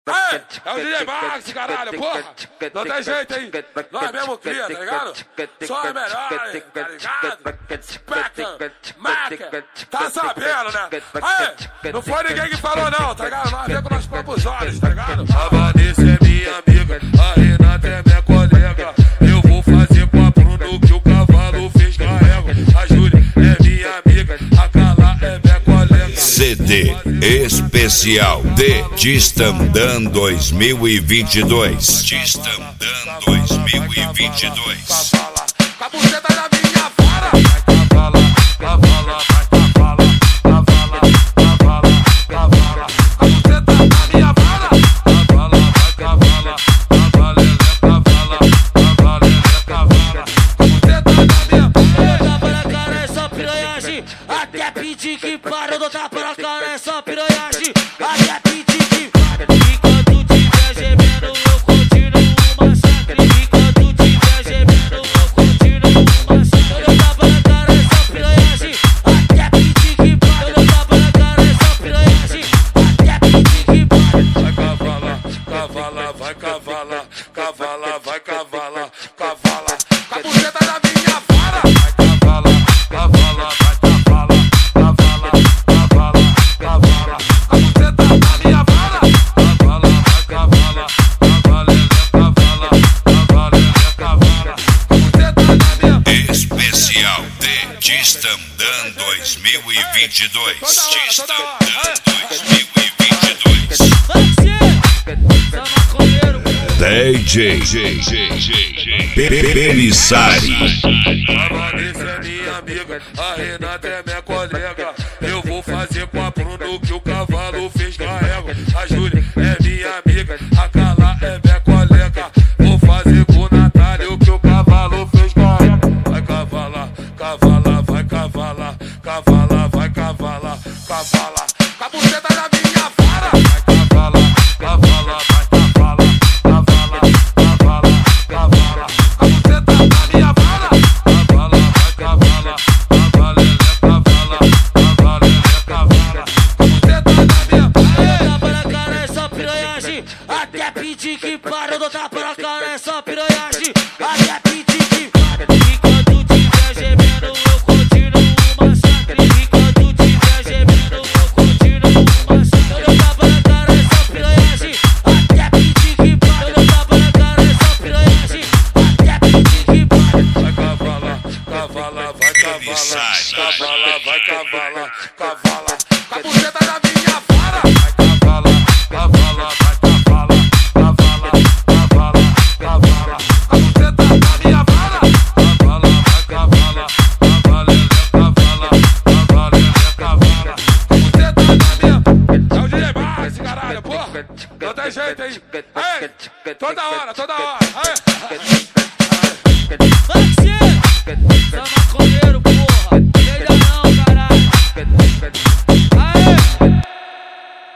É o DJ Max, caralho, porra. Não tem jeito, hein? Nós mesmo cria, tá ligado? Só é melhor, tá ligado? Spectre, Maca, tá sabendo, né? Aí, não foi ninguém que falou não, tá ligado? Nós vemos com nossos próprios olhos, tá ligado? A Vanessa é minha amiga, a Renata é minha colega. Eu vou fazer com a Bruno que o cavalo fez carrega. A Júlia é minha amiga, a Carla é minha colega. CD especial de Tistandam 2022. Tistandam 2022. Cavala, com a buceta da minha vara. Cavala, cavala, cavala, cavala, cavala, cavala. A buceta da minha vara. Cavala, cavala, cavala, cavala, cavala, cavala. A buceta da minha vara. Tapa na cara é só piranhagem. Até pedir que para, eu dou tapa na cara é só piranhagem. Até pedir que para. Enquanto tiver gemendo, eu continuo o massacre. Enquanto tiver gemendo, eu continuo o massacre. Eu dou tapa na cara é só piranhagem. Até pedir que para. Eu dou tapa na cara é só piranhagem. Até pedir que para. Vai cavala, cavala, vai cavala, cavala, vai cavala, cavala. Com a buceta da minha vara. Cavala, cavala, vai cavala, cavala, cavala, cavala. A buceta da minha vara. Cavala, vai cavala, cavala, cavala, cavala, cavala. A buceta da minha Especial de Tistandam 2022. Tistandam 2022. Vai ser! São maconheiro. DJ Pelissari. A Vanessa é minha amiga, a Renata é minha colega. Eu vou fazer com a Bruno que o cavalo fez carrega. A Júlia é minha amiga, a Carla é minha colega. Vou fazer com o Natália o que o cavalo fez carrega. Vai cavalar, cavala, vai cavalar, cavala, vai cavalar, cavala. Com a buceta da minha vara. Vai cavalar, cavala, vai cavalar, cavala, cavala, cavala. A buceta da minha vara. Cavala, vai cavala, cavala, cavala, cavala, cavala. A buceta da minha vara. Eu dou tapa na cara é só piranhagem. Até pedir que para, eu dou tapa na cara é só piranhagem. Até pedir que para. Enquanto tiver gemendo, eu continuo o massacre. Enquanto tiver gemendo, eu continuo o massacre. Eu dou tapa na cara é só piranhagem. Até pedir que para. Eu dou tapa na cara é só piranhagem. Até pedir que para. Vai cavala, cavala, vai cavala, cavala, vai cavala, cavala. Com a buceta da minha vara. Cavala, cavala, vai cavala, cavala, cavala, cavala. A buceta da minha vara. Cavala, vai cavala, cavala, cavala, cavala, cavala. A buceta da minha. É o DJ Max, caralho, porra. Não tem jeito, hein? Aí, toda hora, toda hora. Aí.